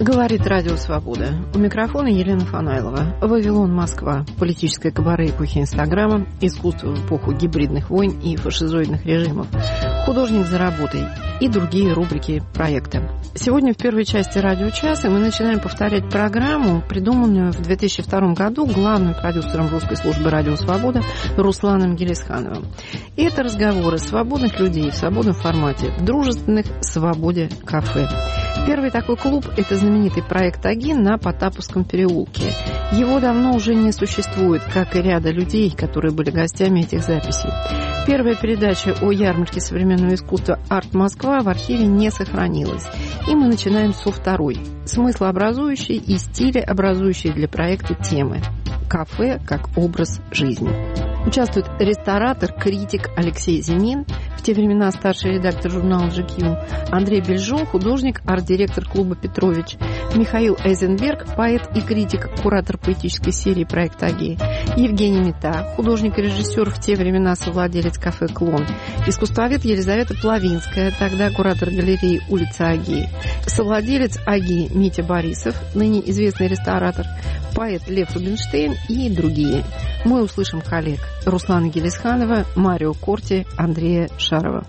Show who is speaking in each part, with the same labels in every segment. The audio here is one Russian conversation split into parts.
Speaker 1: Говорит Радио Свобода. У микрофона Елена Фанайлова. Вавилон, Москва. Политическое кабаре эпохи Инстаграма. Искусство в эпоху гибридных войн и фашизоидных режимов. Художник за работой. И другие рубрики проекта. Сегодня в первой части радиочаса мы начинаем повторять программу, придуманную в 2002 году главным продюсером русской службы «Радио Свобода» Русланом Гелисхановым. И это разговоры свободных людей в свободном формате, в дружественных «Свободе кафе». Первый такой клуб – это знаменитый проект АГИ на Потаповском переулке. Его давно уже не существует, как и ряда людей, которые были гостями этих записей. Первая передача о ярмарке современного искусства «Арт Москва» в архиве не сохранилась. И мы начинаем со второй, смыслообразующей и стилеобразующей для проекта темы – кафе как образ жизни. Участвует ресторатор, критик Алексей Зимин, в те времена старший редактор журнала GQ, Андрей Бельжо, художник, арт-директор клуба «Петрович», Михаил Эйзенберг, поэт и критик, куратор поэтической серии проекта АГИ, Евгений Мета, художник и режиссер, в те времена совладелец кафе «Клон», искусствовед Елизавета Плавинская, тогда куратор галереи «Улица АГИ», совладелец АГИ Митя Борисов, ныне известный ресторатор, поэт Лев Рубинштейн и другие. Мы услышим коллег Руслана Гелисханова, Марио Корти, Андрея Шарова.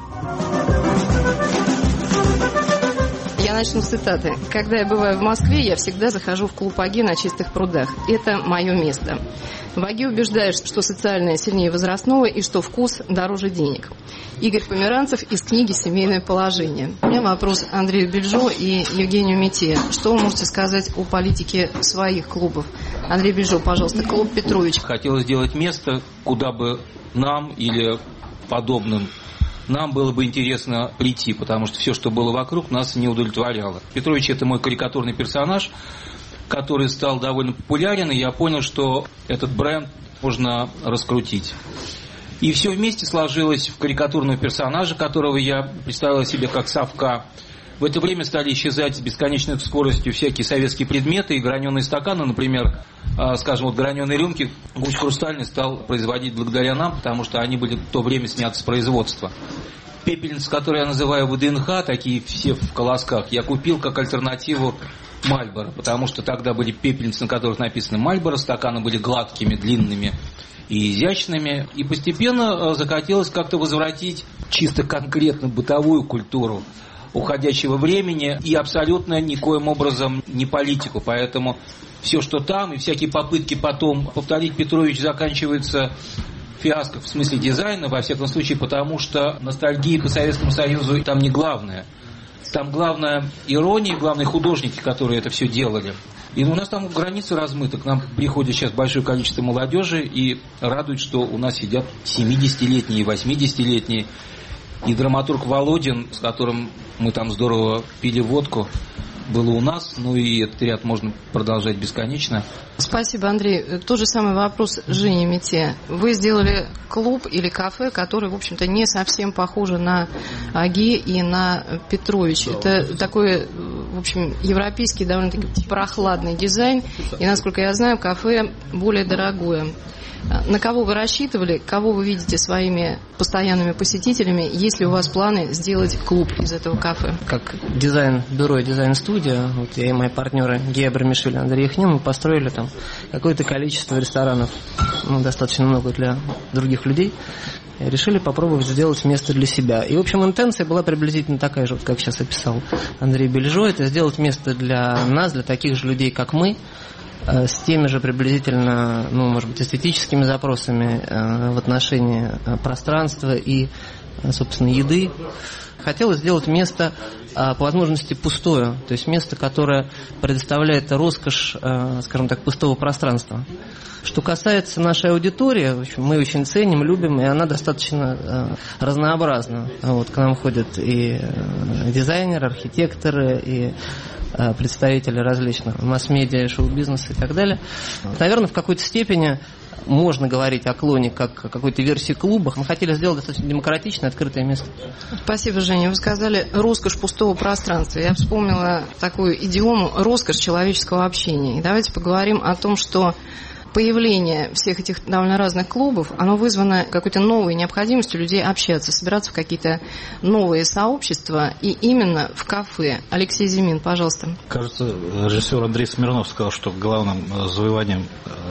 Speaker 1: Я начну с цитаты. «Когда я бываю в Москве, я всегда захожу в клуб АГИ на Чистых прудах. Это мое место. В АГИ убеждают, что социальное сильнее возрастного и что вкус дороже денег». Игорь Померанцев из книги «Семейное положение». У меня вопрос Андрею Бельжо и Евгению Мете. Что вы можете сказать о политике своих клубов? Андрей Бельжо, пожалуйста, клуб «Петрович».
Speaker 2: Хотелось сделать место, куда бы нам или подобным нам было бы интересно прийти, потому что все, что было вокруг, нас не удовлетворяло. Петрович – это мой карикатурный персонаж, который стал довольно популярен, и я понял, что этот бренд можно раскрутить. И все вместе сложилось в карикатурного персонажа, которого я представил себе как совка. В это время стали исчезать с бесконечной скоростью всякие советские предметы и граненые стаканы, например, скажем, вот граненые рюмки Гусь Хрустальный стал производить благодаря нам, потому что они были в то время сняты с производства. Пепельницы, которые я называю ВДНХ, такие все в колосках, я купил как альтернативу Мальборо, потому что тогда были пепельницы, на которых написано Мальборо, стаканы были гладкими, длинными и изящными, и постепенно захотелось как-то возвратить чисто конкретно бытовую культуру уходящего времени и абсолютно никоим образом не политику. Поэтому все, что там, и всякие попытки потом повторить Петрович заканчиваются фиаско в смысле дизайна, во всяком случае, потому что ностальгия по Советскому Союзу там не главное. Там главное ирония, главные художники, которые это все делали. И у нас там границы размыты. К нам приходит сейчас большое количество молодежи и радует, что у нас сидят 70-летние, 80-летние. И драматург Володин, с которым мы там здорово пили водку, было у нас. Ну и этот ряд можно продолжать бесконечно.
Speaker 1: Спасибо, Андрей. Тот же самый вопрос Жене Мете. Вы сделали клуб или кафе, который, в общем-то, не совсем похоже на АГИ и на Петрович. Это такой, в общем, европейский, довольно-таки прохладный дизайн. И, насколько я знаю, кафе более дорогое. На кого вы рассчитывали, кого вы видите своими постоянными посетителями, есть ли у вас планы сделать клуб из этого кафе?
Speaker 3: Как дизайн-бюро и дизайн-студия, вот я и мои партнеры Гея Брамишвили и Андрей Яхнин, мы построили там какое-то количество ресторанов, достаточно много для других людей, и решили попробовать сделать место для себя. И, в общем, интенция была приблизительно такая же, вот как сейчас описал Андрей Бельжо, это сделать место для нас, для таких же людей, как мы, с теми же приблизительно, может быть, эстетическими запросами в отношении пространства и, собственно, еды. Хотелось сделать место, по возможности, пустое, то есть место, которое предоставляет роскошь, скажем так, пустого пространства. Что касается нашей аудитории, в общем, мы очень ценим, любим, и она достаточно разнообразна. Вот, к нам ходят и дизайнеры, архитекторы, и представители различных масс-медиа, шоу-бизнеса и так далее. Наверное, в какой-то степени можно говорить о клоне как о какой-то версии клуба. Мы хотели сделать достаточно демократичное, открытое место.
Speaker 1: Спасибо, Женя. Вы сказали «роскошь пустого пространства». Я вспомнила такую идиому «роскошь человеческого общения». И давайте поговорим о том, что появление всех этих довольно разных клубов, оно вызвано какой-то новой необходимостью людей общаться, собираться в какие-то новые сообщества, и именно в кафе. Алексей Зимин, пожалуйста.
Speaker 4: Кажется, режиссер Андрей Смирнов сказал, что главным завоеванием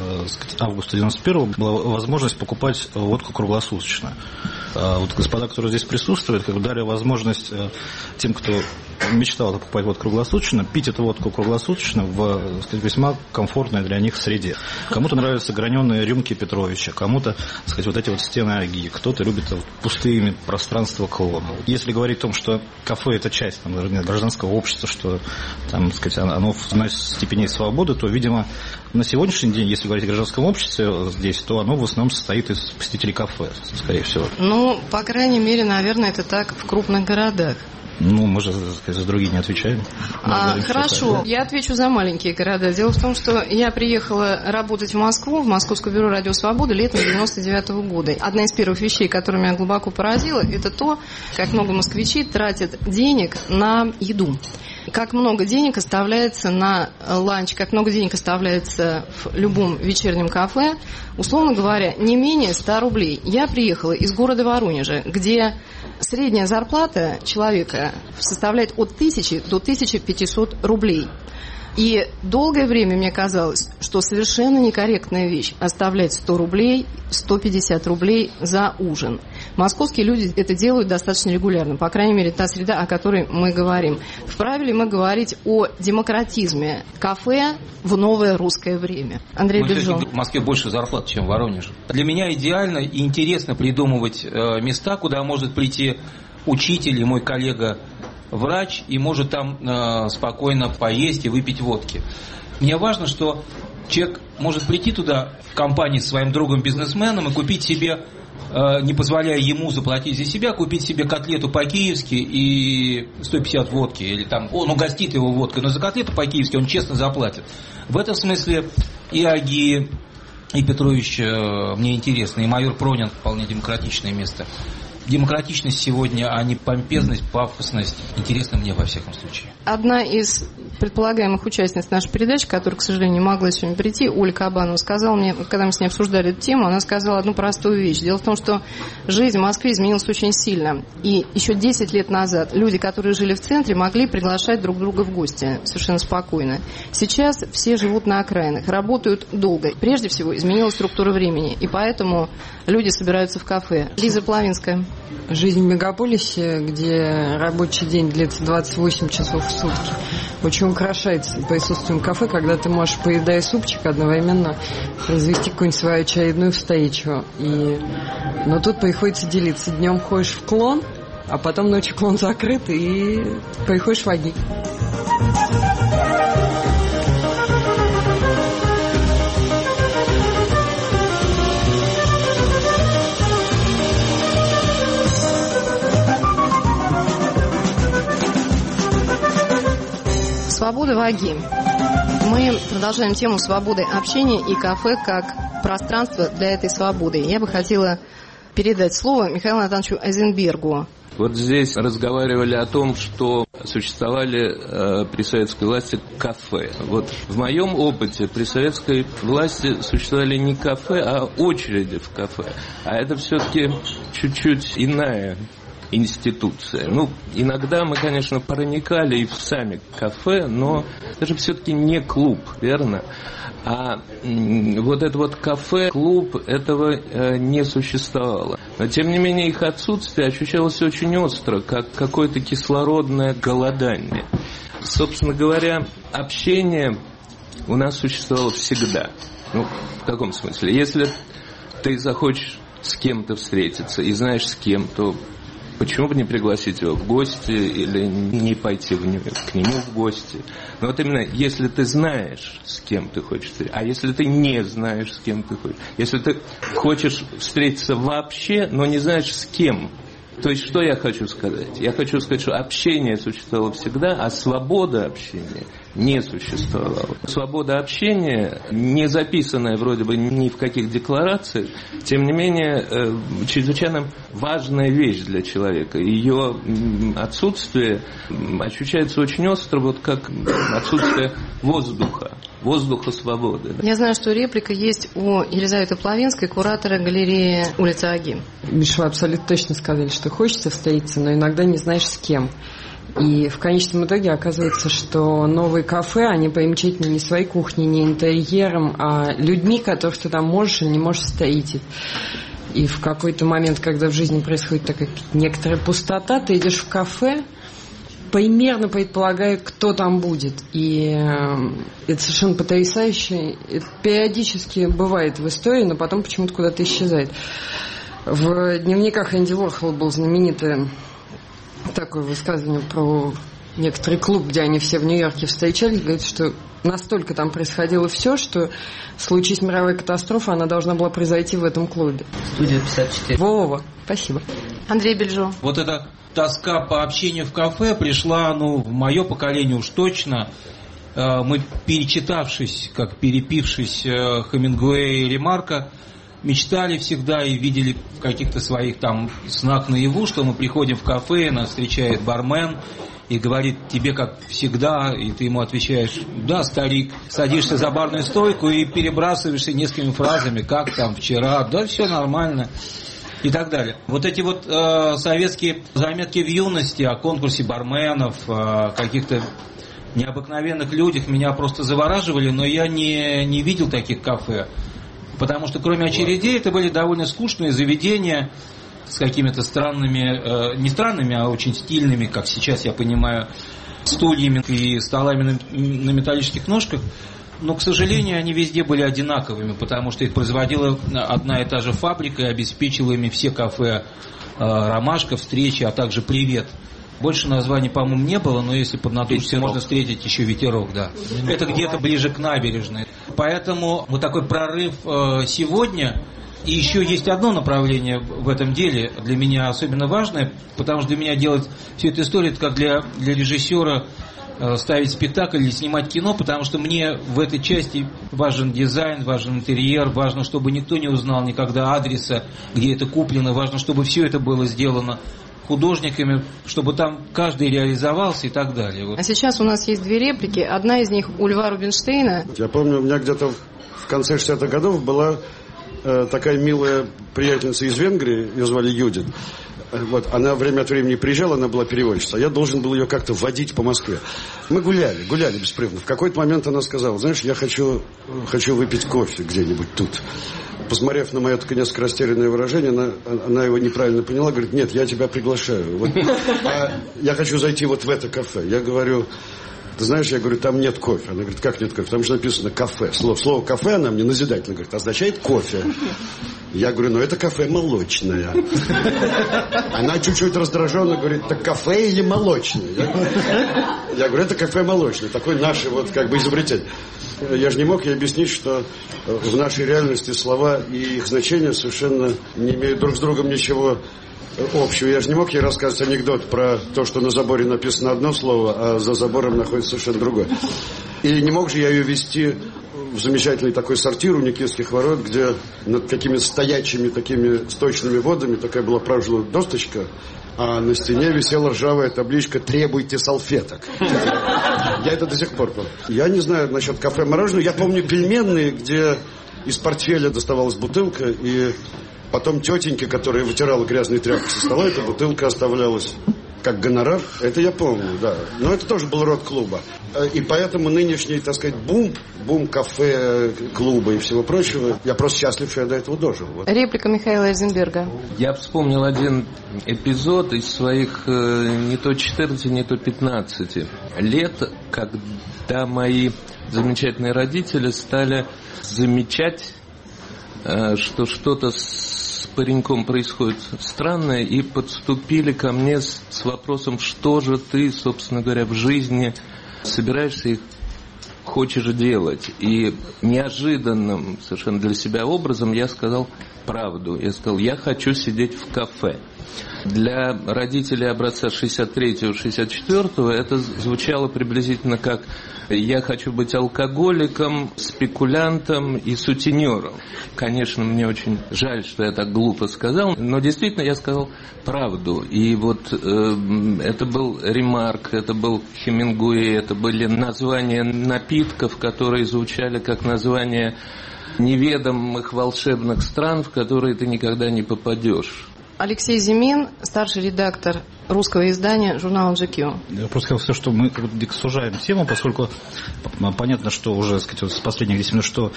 Speaker 4: августа 91-го была возможность покупать водку круглосуточно. Вот господа, которые здесь присутствуют, дали возможность тем, кто мечтал покупать водку круглосуточно, пить эту водку круглосуточно в весьма комфортной для них среде. Кому-то нравятся граненые рюмки Петровича, кому-то, вот эти вот стены Аги, кто-то любит пустые пространства клуба. Если говорить о том, что кафе – это часть гражданского общества, что там, оно в одной степени свободы, то, видимо, на сегодняшний день, если говорить о гражданском обществе здесь, то оно в основном состоит из посетителей кафе, скорее всего.
Speaker 1: Ну, по крайней мере, наверное, это так в крупных городах.
Speaker 4: Ну, мы же за другие не отвечаем.
Speaker 1: Хорошо, я отвечу за маленькие города. Дело в том, что я приехала работать в Москву, в Московское бюро «Радио Свобода» летом 99-го года. Одна из первых вещей, которая меня глубоко поразила, это то, как много москвичей тратят денег на еду. Как много денег оставляется на ланч, как много денег оставляется в любом вечернем кафе. Условно говоря, не менее 100 рублей. Я приехала из города Воронежа, где средняя зарплата человека составляет от 1000 до 1500 рублей. И долгое время мне казалось, что совершенно некорректная вещь оставлять 100 рублей, 150 рублей за ужин. Московские люди это делают достаточно регулярно, по крайней мере, та среда, о которой мы говорим. Вправе ли мы говорить о демократизме кафе в новое русское время? Андрей Бежон.
Speaker 2: В Москве больше зарплат, чем в Воронеже. Для меня идеально и интересно придумывать места, куда может прийти учитель и мой коллега врач, и может там спокойно поесть и выпить водки. Мне важно, что человек может прийти туда в компании с своим другом-бизнесменом и купить себе, не позволяя ему заплатить за себя, купить себе котлету по-киевски и 150 водки, или там он угостит его водкой, но за котлету по-киевски он честно заплатит. В этом смысле и Аги, и Петрович мне интересны, и майор Пронин вполне демократичное место. Демократичность сегодня, а не помпезность, пафосность, интересна мне во всяком случае.
Speaker 1: Одна из предполагаемых участниц нашей передачи, которая, к сожалению, не могла сегодня прийти, Оля Кабанова, сказала мне, когда мы с ней обсуждали эту тему, она сказала одну простую вещь. Дело в том, что жизнь в Москве изменилась очень сильно. И еще 10 лет назад люди, которые жили в центре, могли приглашать друг друга в гости совершенно спокойно. Сейчас все живут на окраинах, работают долго. Прежде всего, изменилась структура времени, и поэтому люди собираются в кафе. Лиза Плавинская.
Speaker 5: Жизнь в мегаполисе, где рабочий день длится 28 часов в сутки, очень украшается присутствием кафе, когда ты можешь, поедая супчик, одновременно произвести какую-нибудь свою очередную встречу. Но тут приходится делиться. Днем ходишь в клон, а потом ночью клон закрыт, и приходишь в Аги.
Speaker 1: Свобода в Аги. Мы продолжаем тему свободы общения и кафе как пространство для этой свободы. Я бы хотела передать слово Михаилу Натановичу Айзенбергу.
Speaker 6: Вот здесь разговаривали о том, что существовали при советской власти кафе. Вот в моем опыте при советской власти существовали не кафе, а очереди в кафе. А это все-таки чуть-чуть иная институция. Иногда мы, конечно, проникали и в сами кафе, но это же все-таки не клуб, верно? А вот это вот кафе, клуб, этого не существовало. Но, тем не менее, их отсутствие ощущалось очень остро, как какое-то кислородное голодание. Собственно говоря, общение у нас существовало всегда. В каком смысле? Если ты захочешь с кем-то встретиться и знаешь с кем, то почему бы не пригласить его в гости или не пойти к нему в гости? Но вот именно, если ты знаешь, с кем ты хочешь встретиться, а если ты не знаешь, с кем ты хочешь, если ты хочешь встретиться вообще, но не знаешь, с кем. То есть, что я хочу сказать? Я хочу сказать, что общение существовало всегда, а свобода общения не существовала. Свобода общения, не записанная вроде бы ни в каких декларациях, тем не менее, чрезвычайно важная вещь для человека. Ее отсутствие ощущается очень остро, вот как отсутствие воздуха. воздуха свободы.
Speaker 1: Я знаю, что реплика есть у Елизаветы Плавинской, куратора галереи улица Агим.
Speaker 5: Миша, вы абсолютно точно сказали, что хочется встретиться, но иногда не знаешь с кем. И в конечном итоге оказывается, что новые кафе, они примечательны не своей кухней, не интерьером, а людьми, которых ты там можешь или не можешь встретить. И в какой-то момент, когда в жизни происходит такая некоторая пустота, ты идешь в кафе, примерно предполагая, кто там будет. И это совершенно потрясающе. Это периодически бывает в истории, но потом почему-то куда-то исчезает. В дневниках Энди Уорхола был знаменитый такое высказывание про некоторый клуб, где они все в Нью-Йорке встречались, говорит, что настолько там происходило все, что случись мировая катастрофа, она должна была произойти в этом клубе.
Speaker 3: Студия 54.
Speaker 5: Вова, спасибо.
Speaker 1: Андрей Бельжо.
Speaker 2: Вот эта тоска по общению в кафе пришла, в мое поколение уж точно. Мы, перечитавшись, как перепившись Хемингуэя и Ремарка, мечтали всегда и видели в каких-то своих там снах наяву, что мы приходим в кафе, нас встречает бармен и говорит тебе как всегда, и ты ему отвечаешь: да, старик. Садишься за барную стойку и перебрасываешься несколькими фразами: как там вчера, да, все нормально. И так далее. Вот эти вот советские заметки в юности о конкурсе барменов, о каких-то необыкновенных людях меня просто завораживали, но я не видел таких кафе. Потому что кроме очередей это были довольно скучные заведения с какими-то странными, не странными, а очень стильными, как сейчас я понимаю, стульями и столами на металлических ножках. Но, к сожалению, они везде были одинаковыми, потому что их производила одна и та же фабрика и обеспечила ими все кафе «Ромашка», «Встреча», а также «Привет». Больше названий, по-моему, не было, но если поднатужиться, можно встретить еще «Ветерок», да. Это где-то ближе к набережной. Поэтому вот такой прорыв сегодня. И еще есть одно направление в этом деле, для меня особенно важное, потому что для меня делать всю эту историю, это как для режиссера ставить спектакль или снимать кино, потому что мне в этой части важен дизайн, важен интерьер, важно, чтобы никто не узнал никогда адреса, где это куплено, важно, чтобы все это было сделано художниками, чтобы там каждый реализовался и так далее. Вот.
Speaker 1: А сейчас у нас есть две реплики. Одна из них у Льва Рубинштейна.
Speaker 7: Я помню, у меня где-то в конце 60-х годов была такая милая приятельница из Венгрии, ее звали Юдит. Вот, она время от времени приезжала, она была переводчица, а я должен был ее как-то водить по Москве. Мы гуляли беспрерывно. В какой-то момент она сказала: знаешь, я хочу выпить кофе где-нибудь тут. Посмотрев на мое такое несколько растерянное выражение, она его неправильно поняла, говорит: нет, я тебя приглашаю. Вот, я хочу зайти вот в это кафе. Я говорю: ты знаешь, я говорю, там нет кофе. Она говорит: как нет кофе? Там же написано кафе. Слово кафе, она мне назидательно говорит, означает кофе. Я говорю: ну это кафе молочное. Она чуть-чуть раздраженно говорит: так кафе или молочное? Я говорю: это кафе молочное. Такое наше вот как бы изобретение. Я же не мог ей объяснить, что в нашей реальности слова и их значения совершенно не имеют друг с другом ничего общего. Я же не мог ей рассказывать анекдот про то, что на заборе написано одно слово, а за забором находится совершенно другое. И не мог же я ее вести в замечательный такой сортир у Никитских ворот, где над какими-то стоячими такими сточными водами такая была прожилая досточка, а на стене висела ржавая табличка «Требуйте салфеток». Я это до сих пор помню. Я не знаю насчет кафе-мороженого. Я помню пельменные, где из портфеля доставалась бутылка, и потом тетеньке, которая вытирала грязные тряпки со стола, эта бутылка оставлялась как гонорар. Это я помню, да. Но это тоже был род клуба. И поэтому нынешний, так сказать, бум кафе, клуба и всего прочего, я просто счастлив, что я до этого дожил. Вот.
Speaker 1: Реплика Михаила Эйзенберга.
Speaker 6: Я вспомнил один эпизод из своих не то 14, не то 15 лет, когда мои замечательные родители стали замечать, что что-то с пареньком происходит странное, и подступили ко мне с вопросом: что же ты, собственно говоря, в жизни собираешься и хочешь делать. И неожиданным совершенно для себя образом я сказал правду. Я сказал: я хочу сидеть в кафе. Для родителей образца 63-го, 64-го это звучало приблизительно как: я хочу быть алкоголиком, спекулянтом и сутенером. Конечно, мне очень жаль, что я так глупо сказал, но действительно я сказал правду. И вот это был Ремарк, это был Хемингуэй, это были названия напитков, напитков, которые звучали как название неведомых волшебных стран, в которые ты никогда не попадешь.
Speaker 1: Алексей Зимин, старший редактор русского издания журнала GQ.
Speaker 4: Я просто хотел сказать, что мы сужаем тему, поскольку понятно, что уже, так сказать, с последних 10 минут, что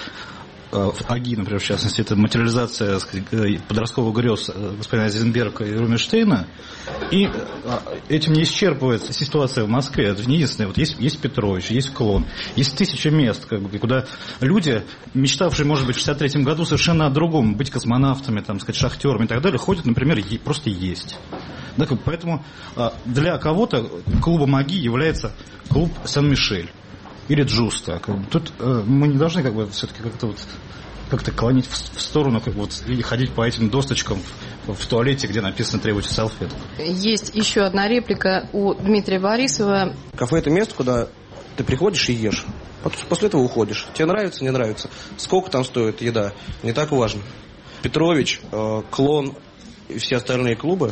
Speaker 4: в АГИ, например, в частности, это материализация, так сказать, подростковых грез господина Айзенберга и Рубинштейна, и этим не исчерпывается ситуация в Москве. Это не единственное. Вот есть Петрович, есть Клон, есть тысячи мест, куда люди, мечтавшие, может быть, в 1963 году совершенно о другом, быть космонавтами, там, сказать, шахтерами и так далее, ходят, например, просто есть. Да, поэтому для кого-то клубом АГИ является клуб Сен-Мишель или Джуста. Тут мы не должны все-таки как-то клонить в сторону, и ходить по этим досточкам в туалете, где написано «требуйте салфетку».
Speaker 1: Есть еще одна реплика у Дмитрия Борисова.
Speaker 8: Кафе – это место, куда ты приходишь и ешь. После этого уходишь. Тебе нравится, не нравится. Сколько там стоит еда, не так важно. Петрович, Клон и все остальные клубы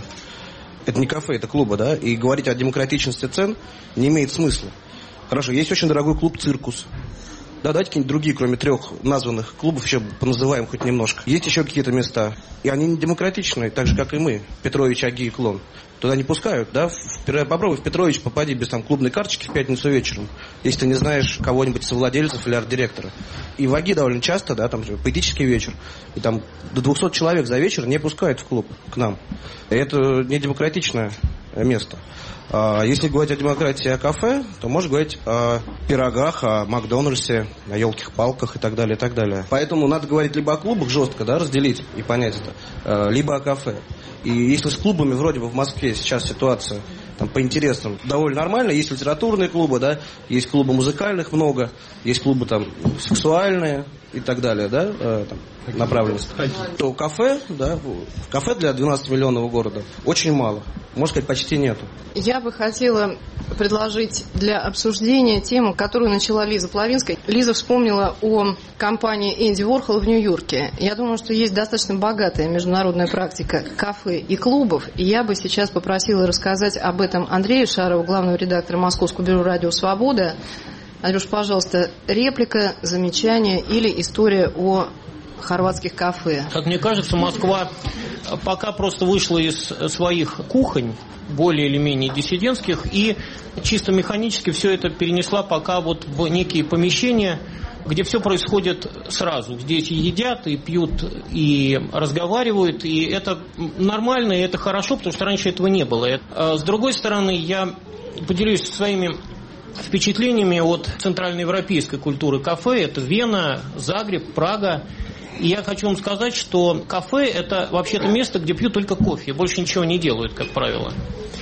Speaker 8: – это не кафе, это клубы, да? И говорить о демократичности цен не имеет смысла. Хорошо, есть очень дорогой клуб «Циркус». Да, давайте какие-нибудь другие, кроме 3 названных клубов, еще поназываем хоть немножко. Есть еще какие-то места, и они не демократичные, так же, как и мы, Петрович, АГИ и Клон. Туда не пускают, да? Попробуй в Петрович попади без клубной карточки в пятницу вечером, если ты не знаешь кого-нибудь совладельцев или арт-директора. И в АГИ довольно часто, да, там поэтический вечер, и там до 200 человек за вечер не пускают в клуб к нам. И это не демократичное место. Если говорить о демократии, о кафе, то можно говорить о пирогах, о Макдональдсе, о елких-палках и так далее, и так далее. Поэтому надо говорить либо о клубах жестко, да, разделить и понять это, либо о кафе. И если с клубами вроде бы в Москве сейчас ситуация там, по интересам довольно нормальная, есть литературные клубы, да, есть клубы музыкальных много, есть клубы там сексуальные и так далее, да, там, направленность, то кафе, да, кафе для 12-миллионного города очень мало, можно сказать, почти нету.
Speaker 1: Я бы хотела предложить для обсуждения тему, которую начала Лиза Плавинская. Лиза вспомнила о компании Энди Уорхола в Нью-Йорке. Я думаю, что есть достаточно богатая международная практика кафе и клубов. И я бы сейчас попросила рассказать об этом Андрея Шарова, главного редактора Московского бюро «Радио Свобода». Андрюш, пожалуйста, реплика, замечание или история о хорватских кафе.
Speaker 9: Как мне кажется, Москва пока просто вышла из своих кухонь, более или менее диссидентских, и чисто механически все это перенесла пока вот в некие помещения, где все происходит сразу. Здесь и едят, и пьют, и разговаривают, и это нормально, и это хорошо, потому что раньше этого не было. С другой стороны, я поделюсь своими впечатлениями от центральноевропейской культуры кафе. Это Вена, Загреб, Прага. И я хочу вам сказать, что кафе – это вообще-то место, где пьют только кофе, больше ничего не делают, как правило.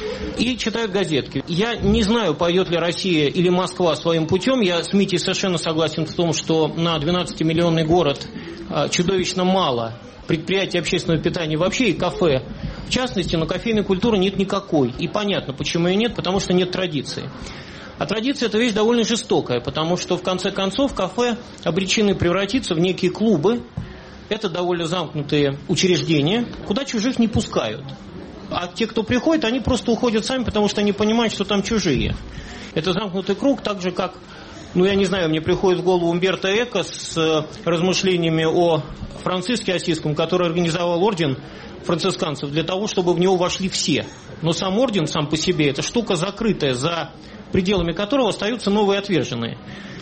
Speaker 9: И читают газетки. Я не знаю, пойдет ли Россия или Москва своим путем. Я с Митей совершенно согласен в том, что на 12-миллионный город чудовищно мало предприятий общественного питания вообще и кафе. В частности, но кофейной культуры нет никакой. И понятно, почему ее нет, потому что нет традиции. А традиция – это вещь довольно жестокая, потому что, в конце концов, кафе обречены превратиться в некие клубы. Это довольно замкнутые учреждения, куда чужих не пускают. А те, кто приходит, они просто уходят сами, потому что они понимают, что там чужие. Это замкнутый круг, так же, как, я не знаю, мне приходит в голову Умберто Эко с размышлениями о Франциске Ассизском, который организовал орден францисканцев для того, чтобы в него вошли все. Но сам орден сам по себе – это штука закрытая, за пределами которого остаются новые отверженные.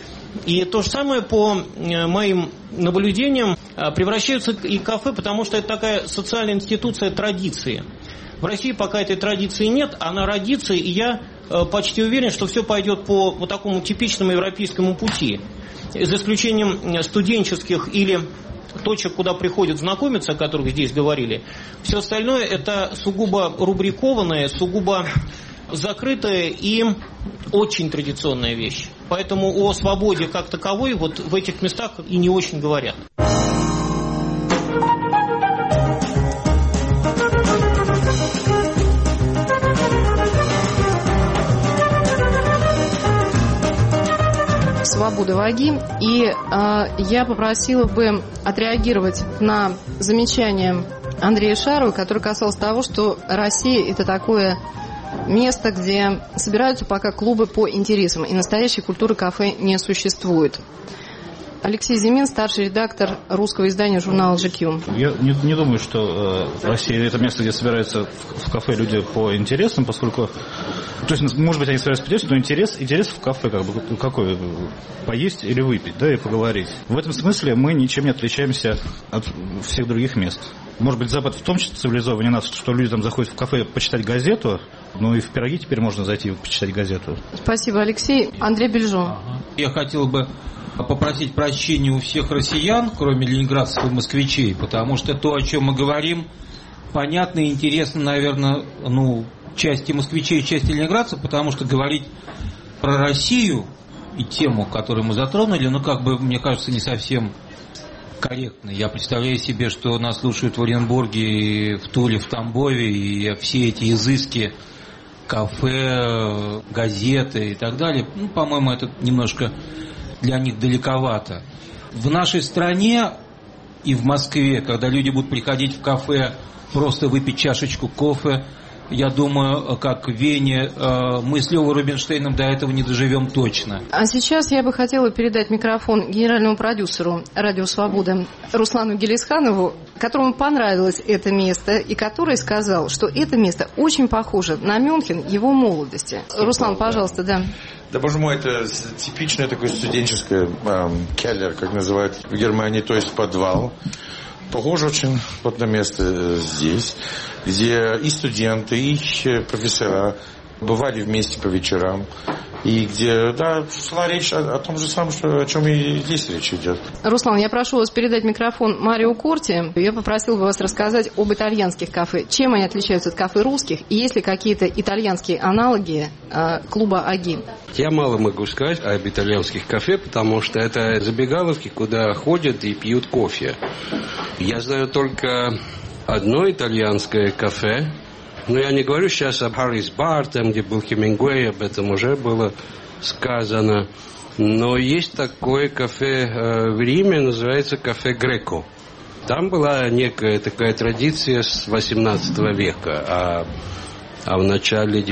Speaker 9: И то же самое, по моим наблюдениям, превращаются и кафе, потому что это такая социальная институция традиции. В России пока этой традиции нет, она родится, и я почти уверен, что все пойдет по вот такому типичному европейскому пути. За исключением студенческих или точек, куда приходят знакомиться, о которых здесь говорили, все остальное это сугубо рубрикованное, сугубо закрытая и очень традиционная вещь. Поэтому о свободе как таковой вот в этих местах и не очень говорят.
Speaker 1: Свобода в АГИ. И я попросила бы отреагировать на замечание Андрея Шарова, который касался того, что Россия – это такое место, где собираются пока клубы по интересам, и настоящей культуры кафе не существует. Алексей Зимин, старший редактор русского издания журнала GQ.
Speaker 4: Я не думаю, что Россия это место, где собираются в кафе люди по интересам, поскольку... То есть, может быть, они собираются по интересам, но интерес в кафе какой? Поесть или выпить, да, и поговорить. В этом смысле мы ничем не отличаемся от всех других мест. Может быть, Запад в том числе цивилизованнее нас, что люди там заходят в кафе почитать газету, но и в пироги теперь можно зайти и почитать газету.
Speaker 1: Спасибо, Алексей. Андрей Бельжо.
Speaker 2: Я хотел бы попросить прощения у всех россиян, кроме ленинградцев и москвичей, потому что то, о чем мы говорим, понятно и интересно, наверное, части москвичей и части ленинградцев, потому что говорить про Россию и тему, которую мы затронули, мне кажется, не совсем корректно. Я представляю себе, что нас слушают в Оренбурге, в Туле, в Тамбове, и все эти изыски, кафе, газеты и так далее, по-моему, это немножко для них далековато. В нашей стране и в Москве, когда люди будут приходить в кафе просто выпить чашечку кофе, я думаю, как в Вене, мы с Левой Рубинштейном до этого не доживем точно.
Speaker 1: А сейчас я бы хотела передать микрофон генеральному продюсеру «Радио Свобода» Руслану Гелисханову, которому понравилось это место и который сказал, что это место очень похоже на Мюнхен его молодости. Руслан, пожалуйста, да.
Speaker 10: Да, боже мой, это типичное такое студенческое келлер, как называют в Германии, то есть подвал. Похоже очень вот на место здесь, где и студенты, и профессора бывали вместе по вечерам. И где, шла речь о том же самом, о чем и здесь речь идет.
Speaker 1: Руслан, я прошу вас передать микрофон Марио Корти. Я попросил бы вас рассказать об итальянских кафе. Чем они отличаются от кафе русских? И есть ли какие-то итальянские аналоги клуба «Аги»?
Speaker 11: Я мало могу сказать об итальянских кафе, потому что это забегаловки, куда ходят и пьют кофе. Я знаю только одно итальянское кафе. Но я не говорю сейчас об Harry's Bar, там, где был Хемингуэй, об этом уже было сказано. Но есть такое кафе в Риме, называется кафе Греко. Там была некая такая традиция с 18 века, а в начале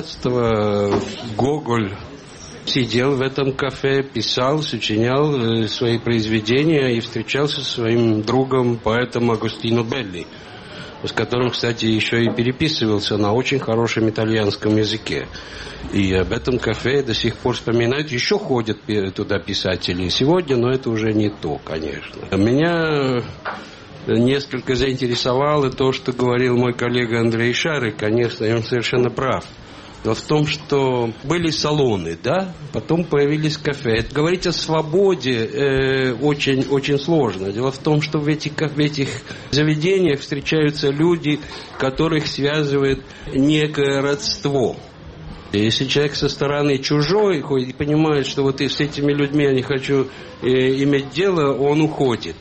Speaker 11: 19-го Гоголь сидел в этом кафе, писал, сочинял свои произведения и встречался со своим другом, поэтом Агостино Белли, с которым, кстати, еще и переписывался на очень хорошем итальянском языке. И об этом кафе до сих пор вспоминают. Еще ходят туда писатели сегодня, но это уже не то, конечно. Меня несколько заинтересовало то, что говорил мой коллега Андрей Шарик. Конечно, и он совершенно прав. Но в том, что были салоны, потом появились кафе. Говорить о свободе очень, очень сложно. Дело в том, что в этих заведениях встречаются люди, которых связывает некое родство. И если человек со стороны чужой ходит и понимает, что вот с этими людьми я не хочу иметь дело, он уходит.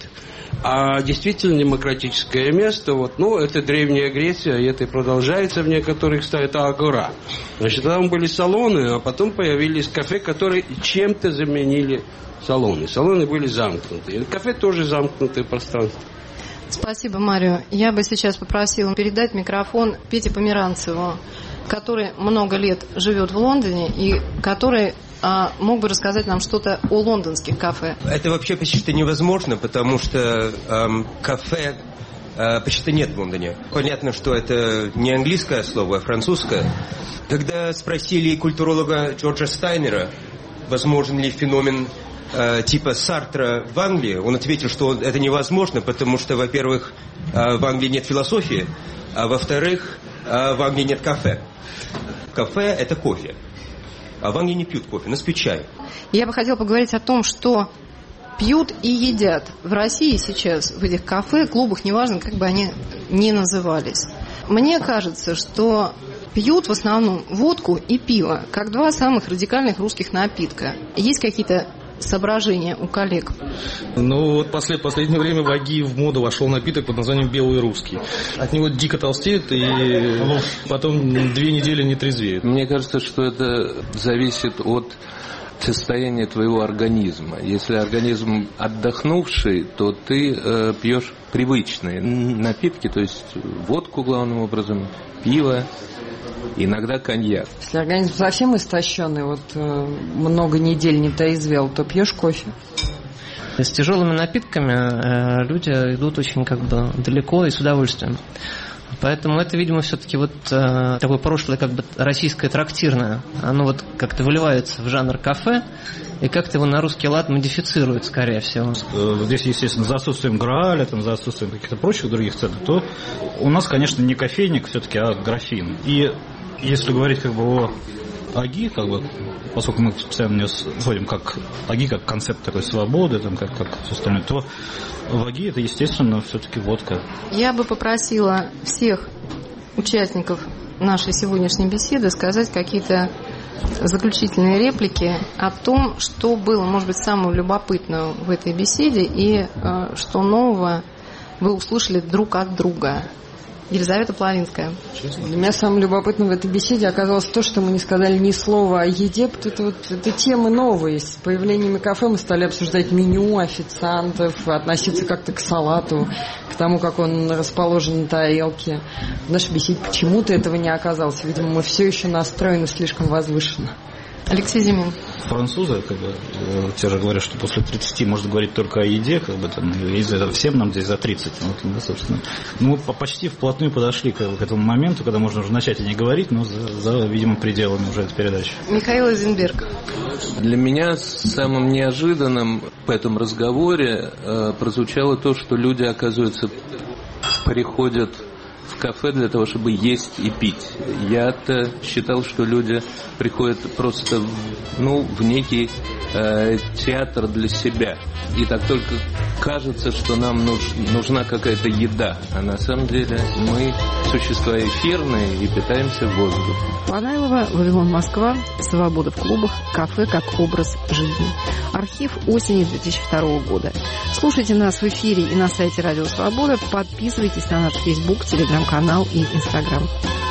Speaker 11: А действительно демократическое место, это древняя Греция, и это и продолжается в некоторых странах, это агора. Значит, там были салоны, а потом появились кафе, которые чем-то заменили салоны. Салоны были замкнуты. И кафе тоже замкнутое пространство.
Speaker 1: Спасибо, Марио. Я бы сейчас попросила передать микрофон Пете Померанцеву, который много лет живет в Лондоне и который мог бы рассказать нам что-то о лондонских кафе.
Speaker 12: Это вообще почти невозможно, потому что кафе почти нет в Лондоне. Понятно, что это не английское слово, а французское. Когда спросили культуролога Джорджа Стайнера, возможен ли феномен типа Сартра в Англии, он ответил, что это невозможно, потому что, во-первых, в Англии нет философии, а во-вторых, в Англии нет кафе. Кафе – это кофе. А в Англии не пьют кофе, но пьют чай.
Speaker 1: Я бы хотела поговорить о том, что пьют и едят в России сейчас в этих кафе, клубах, неважно, как бы они ни назывались. Мне кажется, что пьют в основном водку и пиво, как два самых радикальных русских напитка. Есть какие-то соображения у коллег?
Speaker 13: Последнее время в Аги в моду вошел напиток под названием «Белый русский». От него дико толстеют и потом 2 недели не трезвеют.
Speaker 6: Мне кажется, что это зависит от состояние твоего организма. Если организм отдохнувший, то ты пьешь привычные напитки, то есть водку главным образом, пиво, иногда коньяк.
Speaker 5: Если организм совсем истощенный, много недель не трезвел, то пьешь кофе.
Speaker 3: С тяжелыми напитками люди идут очень далеко и с удовольствием. Поэтому это, видимо, все-таки такое прошлое российское трактирное. Оно как-то выливается в жанр кафе и как-то его на русский лад модифицирует, скорее всего.
Speaker 4: Здесь, естественно, за отсутствием Грааля, за отсутствием каких-то прочих других цен, то у нас, конечно, не кофейник все-таки, а графин. И если говорить о аги, поскольку мы постоянно не входим как аги, как концепт такой свободы, как все остальное, то в аги это, естественно, все-таки водка.
Speaker 1: Я бы попросила всех участников нашей сегодняшней беседы сказать какие-то заключительные реплики о том, что было, может быть, самым любопытным в этой беседе и что нового вы услышали друг от друга. Елизавета Плавинская.
Speaker 5: Для меня самым любопытным в этой беседе оказалось то, что мы не сказали ни слова о еде. Это темы новые. С появлениями кафе мы стали обсуждать меню, официантов, относиться как-то к салату, к тому, как он расположен на тарелке. В нашей беседе почему-то этого не оказалось. Видимо, мы все еще настроены слишком возвышенно.
Speaker 1: Алексей Зимин.
Speaker 4: Французы, те же говорят, что после 30 можно говорить только о еде, всем нам здесь за 30. Собственно. Мы почти вплотную подошли к этому моменту, когда можно уже начать о ней говорить, но за видимо, пределами уже этой передачи.
Speaker 1: Михаил Эйзенберг.
Speaker 6: Для меня самым неожиданным в этом разговоре прозвучало то, что люди, оказывается, приходят в кафе для того, чтобы есть и пить. Я-то считал, что люди приходят просто в некий театр для себя. И так только кажется, что нам нужна какая-то еда. А на самом деле мы существа эфирные и питаемся воздухом.
Speaker 1: Фанайлова, Вавилон, Москва, свобода в клубах, кафе как образ жизни. Архив осени 2002 года. Слушайте нас в эфире и на сайте Радио Свобода. Подписывайтесь на наш Facebook, Телеграм-канал и Инстаграм.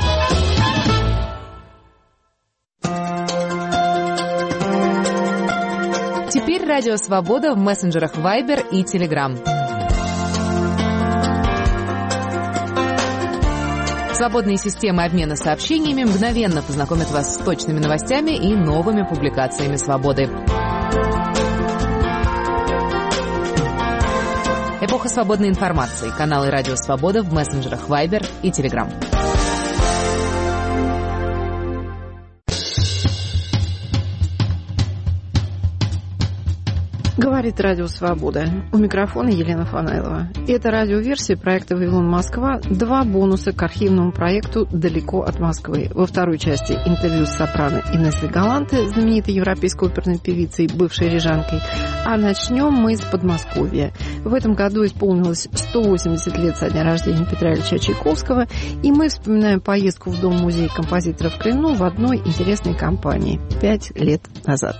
Speaker 14: Теперь Радио Свобода в мессенджерах Viber и Telegram. Свободные системы обмена сообщениями мгновенно познакомят вас с точными новостями и новыми публикациями Свободы. Эпоха свободной информации. Каналы Радио Свобода в мессенджерах Viber и Telegram.
Speaker 1: Говорит Радио Свобода. У микрофона Елена Фанайлова. Это радиоверсия проекта «Вавилон, Москва». 2 бонуса к архивному проекту «Далеко от Москвы». Во второй части интервью с сопрано Инессой Галанте, знаменитой европейской оперной певицей, бывшей рижанкой. А начнем мы с Подмосковья. В этом году исполнилось 180 лет со дня рождения Петра Ильича Чайковского, и мы вспоминаем поездку в Дом-музей композитора в Клину в одной интересной компании 5 лет назад.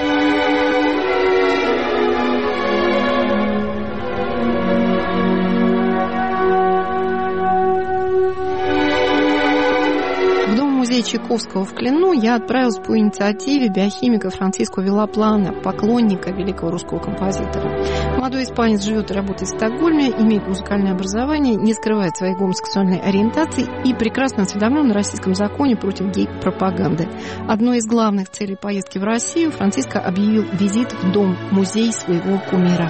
Speaker 1: Музей Чайковского в Клину я отправилась по инициативе биохимика Франциско Виллаплана, поклонника великого русского композитора. Молодой испанец живет и работает в Стокгольме, имеет музыкальное образование, не скрывает своей гомосексуальной ориентации и прекрасно осведомлен о российском законе против гей-пропаганды. Одной из главных целей поездки в Россию Франциско объявил визит в дом-музей своего кумира.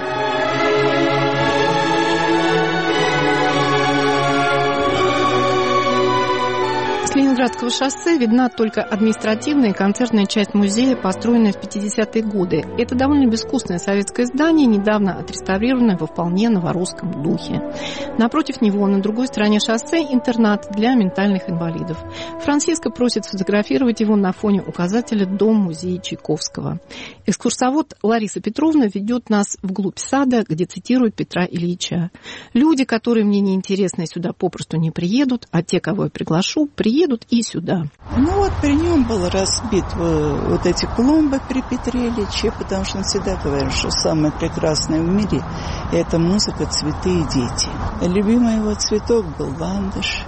Speaker 1: С Ленинградского шоссе видна только административная и концертная часть музея, построенная в 50-е годы. Это довольно безвкусное советское здание, недавно отреставрированное во вполне новорусском духе. Напротив него, на другой стороне шоссе, интернат для ментальных инвалидов. Франциско просит сфотографировать его на фоне указателя «Дом-музей Чайковского». Экскурсовод Лариса Петровна ведет нас вглубь сада, где цитирует Петра Ильича. «Люди, которые мне не интересны, сюда попросту не приедут, а те, кого я приглашу, приедут и сюда».
Speaker 15: При нем был разбит вот эти клумбы при Петре Ильиче, потому что он всегда говорил, что самое прекрасное в мире – это музыка, цветы и дети. Любимый его цветок был ландыш.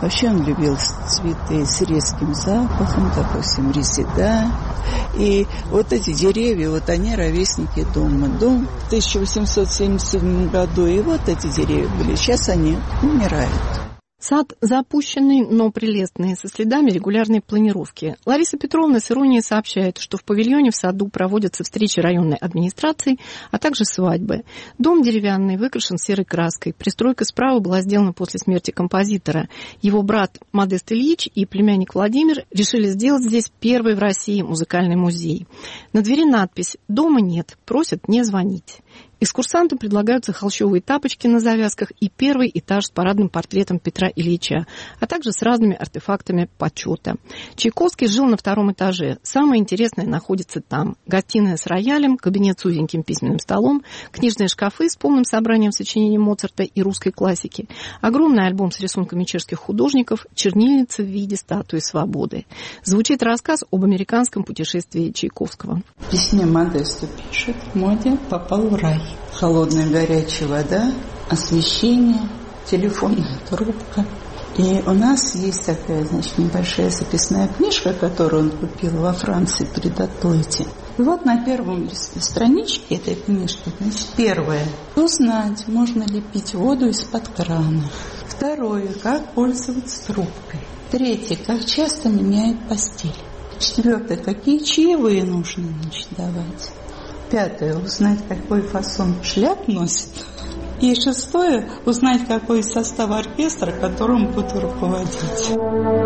Speaker 15: Вообще он любил цветы с резким запахом, допустим, резида. И вот эти деревья, вот они ровесники дома. Дом в 1877 году, и вот эти деревья были. Сейчас они умирают.
Speaker 1: Сад запущенный, но прелестный, со следами регулярной планировки. Лариса Петровна с иронией сообщает, что в павильоне в саду проводятся встречи районной администрации, а также свадьбы. Дом деревянный, выкрашен серой краской. Пристройка справа была сделана после смерти композитора. Его брат Модест Ильич и племянник Владимир решили сделать здесь первый в России музыкальный музей. На двери надпись «Дома нет, просят не звонить». Экскурсантам предлагаются холщовые тапочки на завязках и первый этаж с парадным портретом Петра Ильича, а также с разными артефактами почета. Чайковский жил на втором этаже. Самое интересное находится там. Гостиная с роялем, кабинет с узеньким письменным столом, книжные шкафы с полным собранием сочинений Моцарта и русской классики, огромный альбом с рисунками чешских художников, чернильница в виде статуи свободы. Звучит рассказ об американском путешествии Чайковского.
Speaker 15: В письме Модесту пишет: «Модя попал в рай. Холодная горячая вода, освещение, телефонная трубка». И у нас есть такая, значит, небольшая записная книжка, которую он купил во Франции при Дотлете. И вот на первом страничке этой книжки, значит, первое: узнать, можно ли пить воду из-под крана. Второе: как пользоваться трубкой. Третье: как часто меняют постель. Четвертое: какие чаевые нужно, значит, давать. Пятое: узнать, какой фасон шляп носит. И шестое: узнать, какой состав оркестра, которым буду руководить.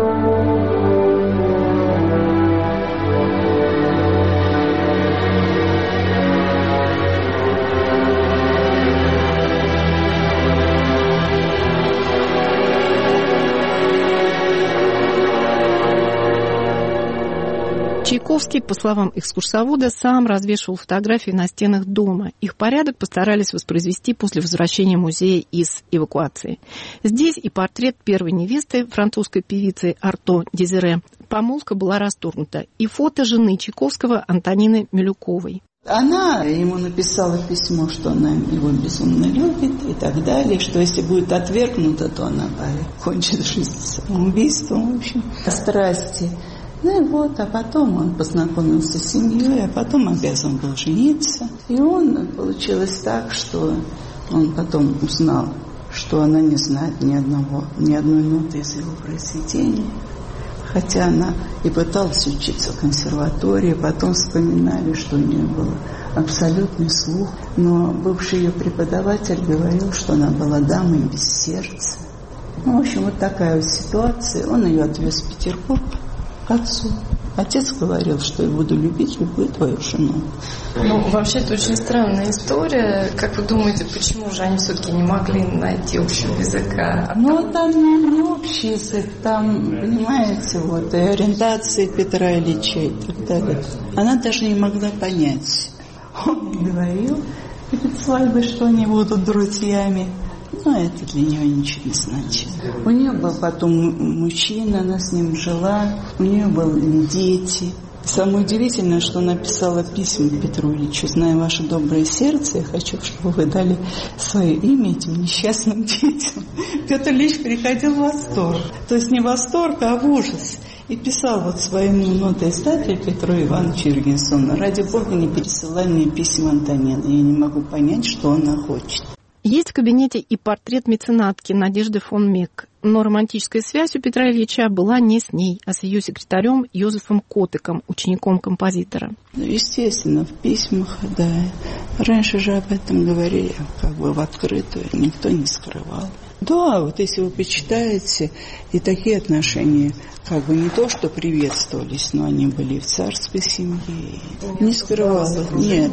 Speaker 1: Чайковский, по словам экскурсовода, сам развешивал фотографии на стенах дома. Их порядок постарались воспроизвести после возвращения музея из эвакуации. Здесь и портрет первой невесты, французской певицы Арто Дезире. Помолвка была расторгнута. И фото жены Чайковского Антонины Милюковой.
Speaker 15: Она ему написала письмо, что она его безумно любит и так далее, что если будет отвергнута, то она кончит жизнь самоубийством, в общем, страсти. Ну и вот, а потом он познакомился с семьей, а потом обязан был жениться. И получилось так, что он потом узнал, что она не знает ни одной ноты из его произведений. Хотя она и пыталась учиться в консерватории, потом вспоминали, что у нее был абсолютный слух. Но бывший ее преподаватель говорил, что она была дамой без сердца. Ну, в общем, вот такая вот ситуация. Он ее отвез в Петербург к отцу. Отец говорил, что я буду любить любую твою жену.
Speaker 16: Ну, вообще, это очень странная история. Как вы думаете, почему же они все-таки не могли найти общего языка?
Speaker 15: Ну, там не общий язык, там, понимаете, вот, и ориентация Петра Ильича и так далее. Она даже не могла понять. Он говорил перед свадьбой, что они будут друзьями. Но это для нее ничего не значит. У нее был потом мужчина, она с ним жила, у нее были дети. Самое удивительное, что она писала письма Петру Ильичу: «Зная ваше доброе сердце, я хочу, чтобы вы дали свое имя этим несчастным детям». Петр Ильич приходил в восторг. То есть не в восторг, а в ужас. И писал вот своему нотоиздателю Петру Ивановичу Юргенсону: «Ради Бога, не пересылай мне письма Антонины, я не могу понять, что она хочет».
Speaker 1: Есть в кабинете и портрет меценатки Надежды фон Мек. Но романтическая связь у Петра Ильича была не с ней, а с ее секретарем Йозефом Котыком, учеником композитора.
Speaker 15: Естественно, в письмах, да. Раньше же об этом говорили как бы в открытую, никто не скрывал. Да, вот если вы почитаете, и такие отношения как бы не то, что приветствовались, но они были в царской семье. Не скрывалось, нет.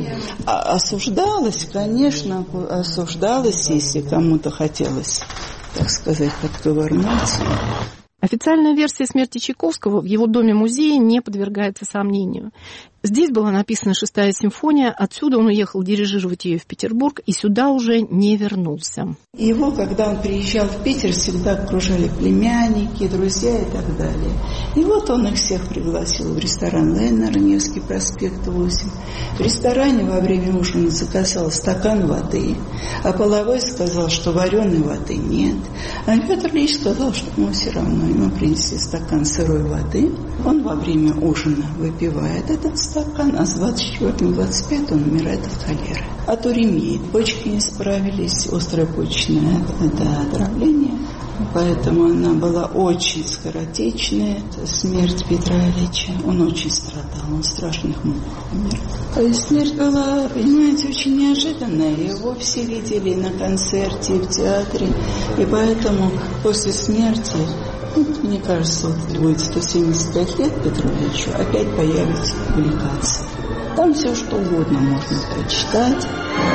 Speaker 15: Осуждалось, конечно, осуждалось, если кому-то хотелось, так сказать, подковырнуть.
Speaker 1: Официальная версия смерти Чайковского в его доме-музее не подвергается сомнению. Здесь была написана 6-я симфония, отсюда он уехал дирижировать ее в Петербург и сюда уже не вернулся.
Speaker 15: Его, когда он приезжал в Питер, всегда окружали племянники, друзья и так далее. И вот он их всех пригласил в ресторан Леннер, Невский проспект 8. В ресторане во время ужина заказал стакан воды, а Половой сказал, что вареной воды нет. А Петр Ильич сказал, что ему все равно. Ему принесли стакан сырой воды. Он во время ужина выпивает этот стакан, а с 24-25 он умирает от холеры. От уремии. Почки не справились, острое почечное отравление. Поэтому она была очень скоротечная, смерть Петра Ильича. Он очень страдал, он в страшных муках умер. Смерть была, понимаете, очень неожиданная. Его все видели на концерте, в театре. И поэтому после смерти, мне кажется, вот будет 175 лет Петру Ильичу, опять появится публикация. Там все что угодно можно прочитать.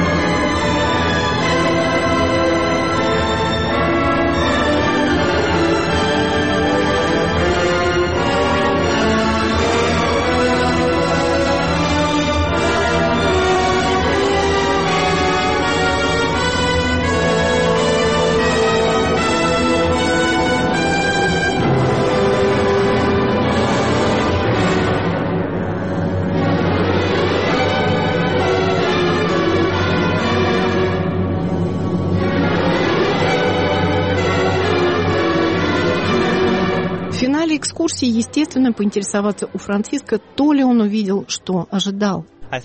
Speaker 1: Экскурсии, естественно, поинтересоваться у Франциска, то ли он увидел, что ожидал.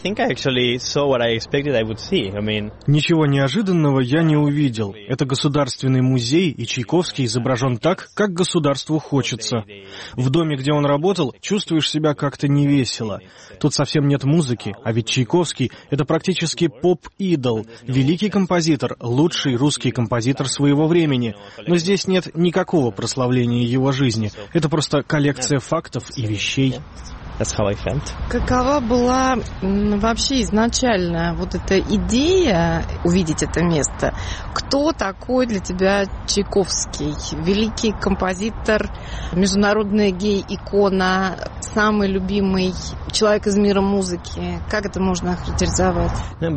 Speaker 17: Ничего неожиданного я не увидел. Это государственный музей, и Чайковский изображен так, как государству хочется. В доме, где он работал, чувствуешь себя как-то невесело. Тут совсем нет музыки, а ведь Чайковский — это практически поп-идол, великий композитор, лучший русский композитор своего времени. Но здесь нет никакого прославления его жизни. Это просто коллекция фактов и вещей.
Speaker 1: Какова была вообще изначально вот эта идея увидеть это место? Кто такой для тебя Чайковский? Великий композитор, международная гей-икона, самый любимый человек из мира музыки. Как это можно охарактеризовать?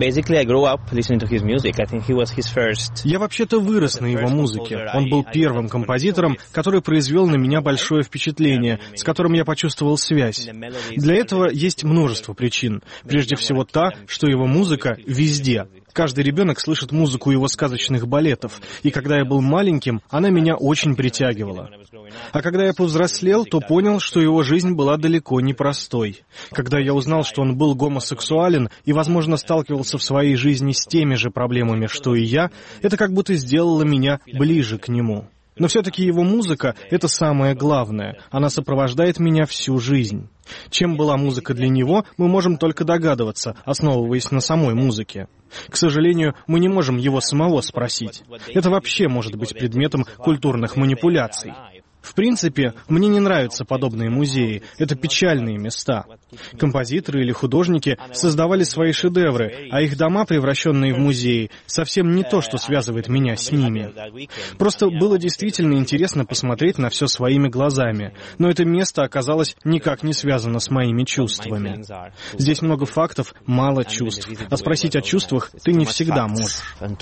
Speaker 17: Я вообще-то вырос на его музыке. Он был первым композитором, который произвел на меня большое впечатление, с которым я почувствовал связь. Для этого есть множество причин. Прежде всего та, что его музыка везде. Каждый ребенок слышит музыку его сказочных балетов, и когда я был маленьким, она меня очень притягивала. А когда я повзрослел, то понял, что его жизнь была далеко не простой. Когда я узнал, что он был гомосексуален и, возможно, сталкивался в своей жизни с теми же проблемами, что и я, это как будто сделало меня ближе к нему. Но все-таки его музыка — это самое главное. Она сопровождает меня всю жизнь. Чем была музыка для него, мы можем только догадываться, основываясь на самой музыке. К сожалению, мы не можем его самого спросить. Это вообще может быть предметом культурных манипуляций. В принципе, мне не нравятся подобные музеи. Это печальные места. Композиторы или художники создавали свои шедевры, а их дома, превращенные в музеи, совсем не то, что связывает меня с ними. Просто было действительно интересно посмотреть на все своими глазами, но это место оказалось никак не связано с моими чувствами. Здесь много фактов, мало чувств, а спросить о чувствах ты не всегда можешь.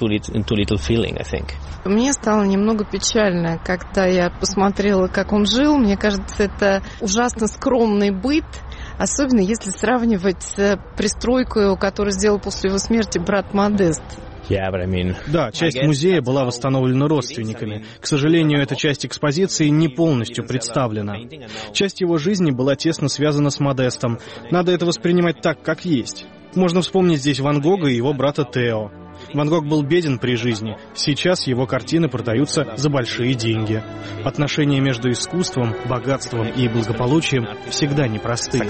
Speaker 1: Мне стало немного печально, когда я посмотрела, как он жил. Мне кажется, это ужасно скромный быт, особенно если сравнивать с пристройкой, которую сделал после его смерти брат Модест.
Speaker 17: Да, часть музея была восстановлена родственниками. К сожалению, эта часть экспозиции не полностью представлена. Часть его жизни была тесно связана с Модестом. Надо это воспринимать так, как есть. Можно вспомнить здесь Ван Гога и его брата Тео. Ван Гог был беден при жизни. Сейчас его картины продаются за большие деньги. Отношения между искусством, богатством и благополучием всегда непростые.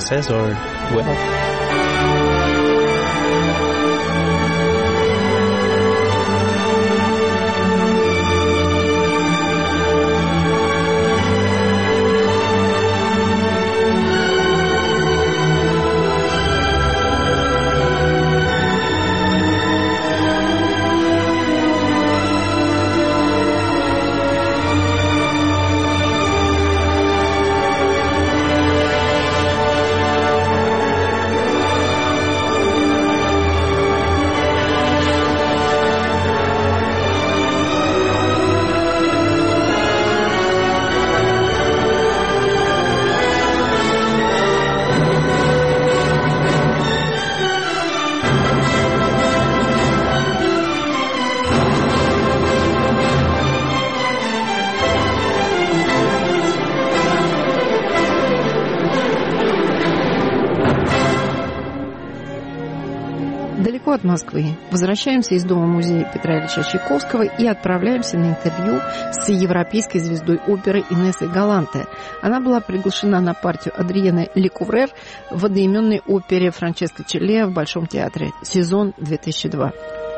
Speaker 1: от Москвы возвращаемся из дома-музея Петра Ильича Чайковского и отправляемся на интервью с европейской звездой оперы Инессой Галанте. Она была приглашена на партию Адриены Лекуврер в одноименной опере Франческо Челлеа в Большом театре. Сезон 2002.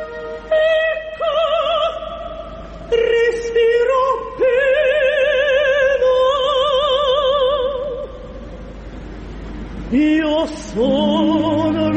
Speaker 18: Io sono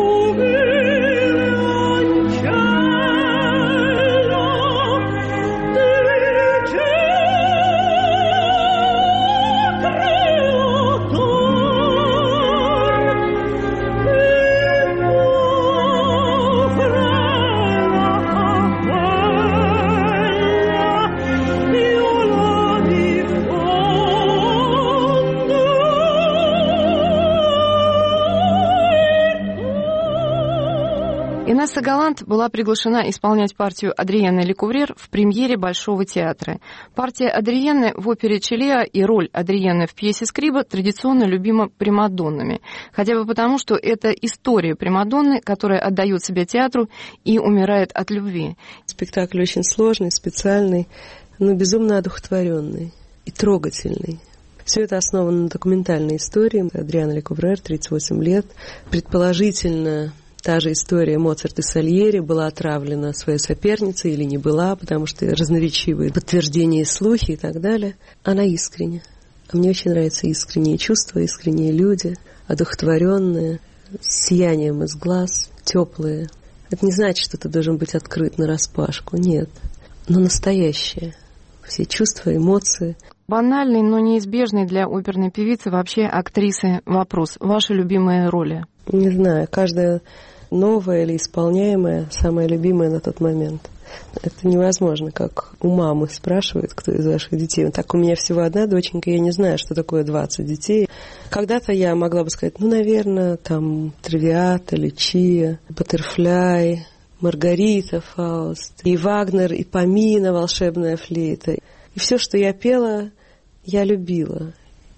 Speaker 1: Инесса Галанте была приглашена исполнять партию Адриены Лекуврер в премьере Большого театра. Партия Адриены в опере Челлеа и роль Адриены в пьесе Скриба традиционно любима примадоннами. Хотя бы потому, что это история примадонны, которая отдает себя театру и умирает от любви.
Speaker 19: Спектакль очень сложный, специальный, но безумно одухотворенный и трогательный. Все это основано на документальной истории. Адриена Лекуврер, 38 лет, предположительно... Та же история Моцарт и Сальери была отравлена своей соперницей или не была, потому что разноречивые подтверждения и слухи и так далее. Она искренне. А мне очень нравятся искренние чувства, искренние люди, одухотворенные, с сиянием из глаз, теплые. Это не значит, что ты должен быть открыт нараспашку, нет. Но настоящее. Все чувства, эмоции.
Speaker 1: Банальный, но неизбежный для оперной певицы, вообще актрисы, вопрос. Ваши любимые роли?
Speaker 19: Не знаю, каждая новая или исполняемая, самая любимая на тот момент. Это невозможно, как у мамы спрашивают, кто из ваших детей. Так у меня всего одна доченька, я не знаю, что такое 20 детей. Когда-то я могла бы сказать, наверное, там Травиата, Лючия, Баттерфляй, Маргарита, Фауст, и Вагнер, и Памина, волшебная флейта. И все, что я пела, я любила.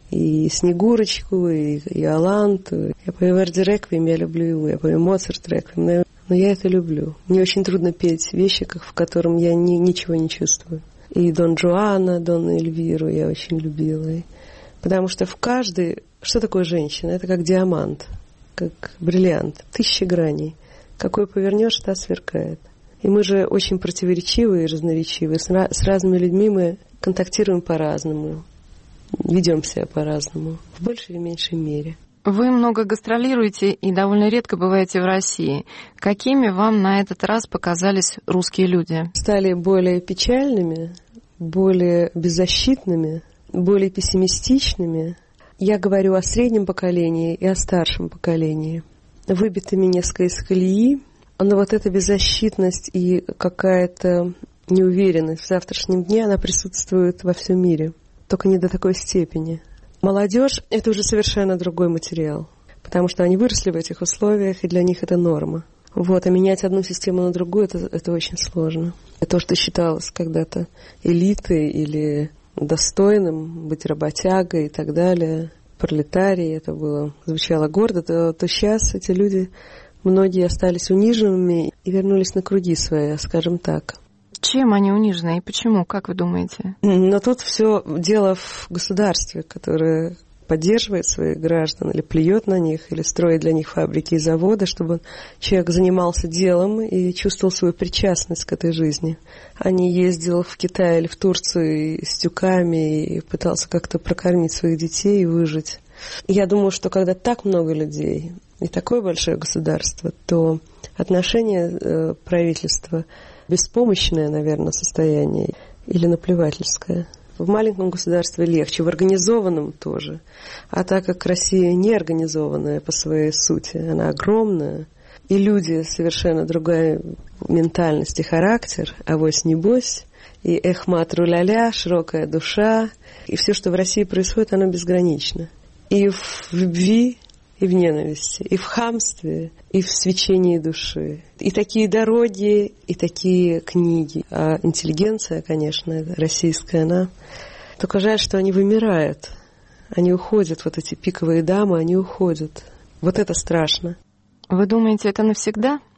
Speaker 19: И Снегурочку, и Иоланту. Я пою Верди Реквием, я люблю его. Я пою Моцарт Реквием, но я это люблю. Мне очень трудно петь вещи, в котором я ничего не чувствую. И Дон Жуана, Дон Эльвиру я очень любила. Потому что в каждой... Что такое женщина? Это как диамант, как бриллиант. 1000 граней. Какой повернешь, та сверкает. И мы же очень противоречивые и разноречивые. С разными людьми мы контактируем по-разному. Ведем себя по-разному, в большей или меньшей мере.
Speaker 1: Вы много гастролируете и довольно редко бываете в России. Какими вам на этот раз показались русские люди?
Speaker 19: Стали более печальными, более беззащитными, более пессимистичными. Я говорю о среднем поколении и о старшем поколении. Выбитыми несколько из колеи, но вот эта беззащитность и какая-то неуверенность в завтрашнем дне, она присутствует во всем мире. Только не до такой степени. Молодежь – это уже совершенно другой материал, потому что они выросли в этих условиях, и для них это норма. Вот, а менять одну систему на другую – это очень сложно. То, что считалось когда-то элитой или достойным, быть работягой и так далее, пролетарией, это звучало гордо, то сейчас эти люди, многие остались униженными и вернулись на круги свои, скажем так.
Speaker 1: Чем они унижены и почему, как вы думаете?
Speaker 19: Но тут все дело в государстве, которое поддерживает своих граждан, или плюет на них, или строит для них фабрики и заводы, чтобы человек занимался делом и чувствовал свою причастность к этой жизни, а не ездил в Китай или в Турцию с тюками и пытался как-то прокормить своих детей и выжить. Я думаю, что когда так много людей и такое большое государство, то отношение правительства беспомощное, наверное, состояние или наплевательское. В маленьком государстве легче, в организованном тоже. А так как Россия не организованная по своей сути, она огромная, и люди совершенно другая ментальность и характер, авось-небось, и эхмат-руля-ля, широкая душа, и все, что в России происходит, оно безгранично. И в любви, и в ненависти, и в хамстве, и в свечении души. И такие дороги, и такие книги. А интеллигенция, конечно, российская, она... Только жаль, что они вымирают. Они уходят, вот эти пиковые дамы, они уходят. Вот это страшно.
Speaker 1: Вы думаете, это навсегда?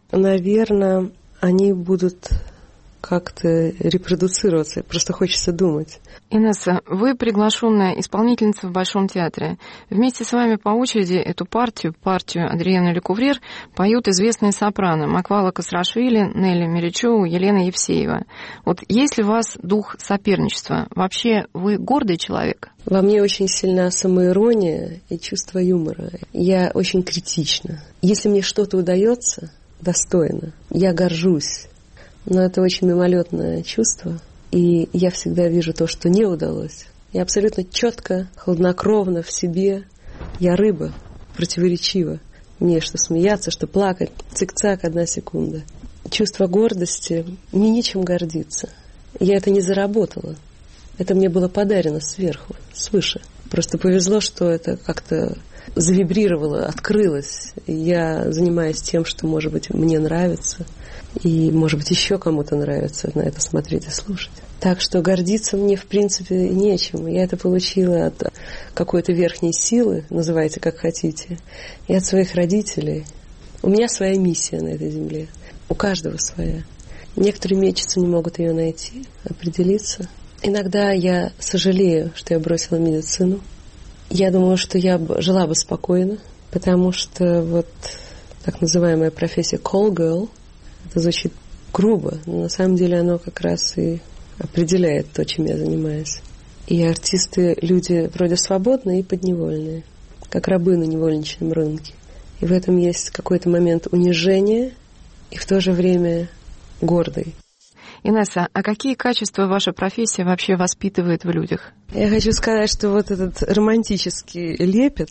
Speaker 19: Наверное, они будут как-то репродуцироваться. Просто хочется думать.
Speaker 1: Инесса, вы приглашенная исполнительница в Большом театре. Вместе с вами по очереди эту партию Адриена Лекуврер, поют известные сопрано Маквала Касрашвили, Нелли Меричеву, Елена Евсеева. Вот есть ли у вас дух соперничества? Вообще, вы гордый человек?
Speaker 19: Во мне очень сильна самоирония и чувство юмора. Я очень критична. Если мне что-то удается достойно, я горжусь. Но это очень мимолетное чувство. И я всегда вижу то, что не удалось. Я абсолютно четко, хладнокровно в себе. Я рыба, противоречива. Мне что смеяться, что плакать. Цик-цак, 1 секунда. Чувство гордости. Мне нечем гордиться. Я это не заработала. Это мне было подарено сверху, свыше. Просто повезло, что это как-то завибрировало, открылось. Я занимаюсь тем, что, может быть, мне нравится. И, может быть, еще кому-то нравится на это смотреть и слушать. Так что гордиться мне, в принципе, нечем. Я это получила от какой-то верхней силы, называйте как хотите, и от своих родителей. У меня своя миссия на этой земле. У каждого своя. Некоторые мечутся, не могут ее найти, определиться. Иногда я сожалею, что я бросила медицину. Я думаю, что я жила бы спокойно, потому что вот так называемая профессия call girl, это звучит грубо, но на самом деле оно как раз и определяет то, чем я занимаюсь. И артисты — люди вроде свободные и подневольные, как рабы на невольничьем рынке. И в этом есть какой-то момент унижения и в то же время гордый.
Speaker 1: Инесса, а какие качества ваша профессия вообще воспитывает в людях?
Speaker 19: Я хочу сказать, что вот этот романтический лепет,